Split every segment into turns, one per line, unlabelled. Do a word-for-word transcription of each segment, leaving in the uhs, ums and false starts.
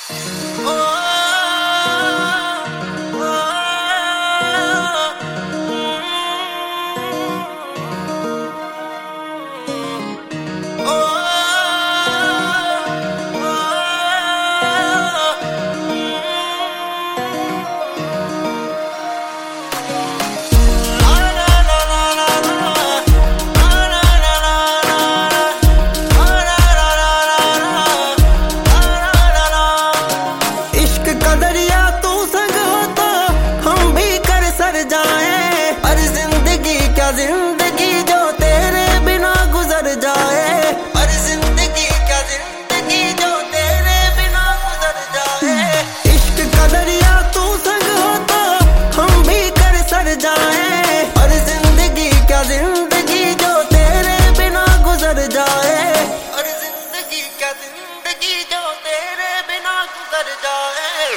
जिंदगी जो तेरे बिना गुजर जाए, और जिंदगी क्या जिंदगी जो तेरे बिना गुजर जाए। इश्क का दरिया तू संग हो तो हम भी कर सर जाए, और जिंदगी क्या जिंदगी जो तेरे बिना गुजर जाए, और जिंदगी क्या जिंदगी जो तेरे बिना गुजर जाए।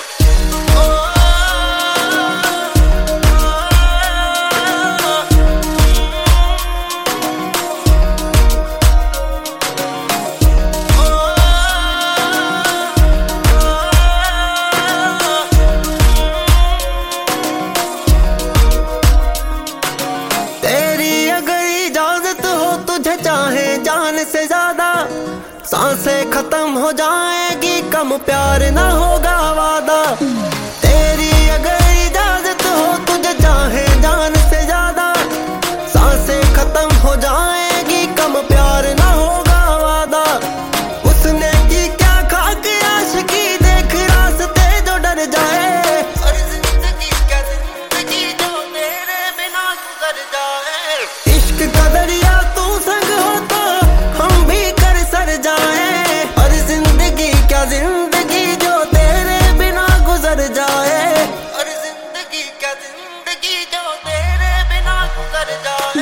चाहे जान से ज्यादा सांसें खत्म हो जाएगी, कम प्यार ना होगा वादा। तेरी अगर इजाजत हो तुझे चाहे जान से ज्यादा सांसें खत्म हो जाएगी, कम प्यार ना होगा वादा। उसने की क्या खाक आशिकी देख रास्ते जो डर जाए, और जिंदगी क्या जिंदगी जो तेरे बिना गुजर जाए। इश्क का दरिया तू संग हो तो हम भी कर सर जाए, और जिंदगी क्या जिंदगी जो तेरे बिना गुजर जाए, और जिंदगी क्या जिंदगी जो तेरे बिना गुजर जाए।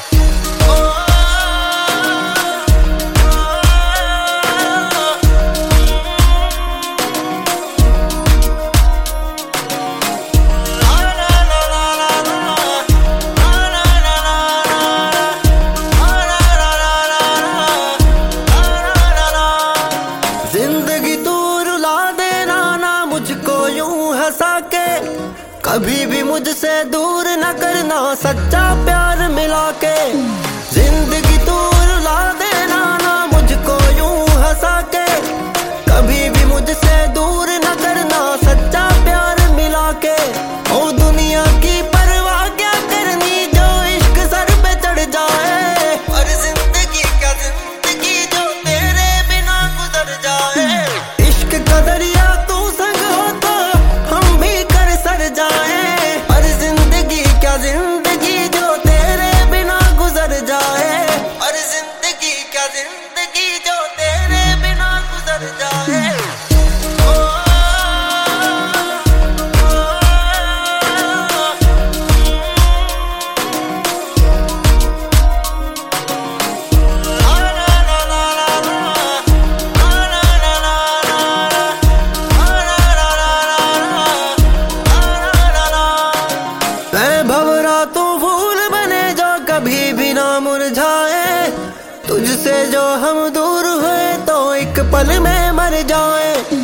जिंदगी तू रुला देना ना मुझको यूं हंसा के, कभी भी मुझसे दूर न करना सच्चा प्यार मिला के। जिंदगी तू रुला देना ना मुझको यूं हंसा के, कभी भी मुझसे दूर न करना सच्चा प्यार मिला के। ओ दुनिया की परवाह क्या करनी जो इश्क सर पे चढ़ जाए, और जिंदगी क्या जिंदगी जो तेरे बिना गुजर जाए। इश्क का दरिया तू संग हो तो हम भी कर सर जाए, और जिंदगी क्या जिंदगी जो तेरे बिना गुजर जाए, और जिंदगी क्या जिंदगी जो तेरे बिना गुजर जाए। तू फूल बने जो कभी भी ना मुरझाए, तुझसे जो हम दूर हुए तो एक पल में मर जाए।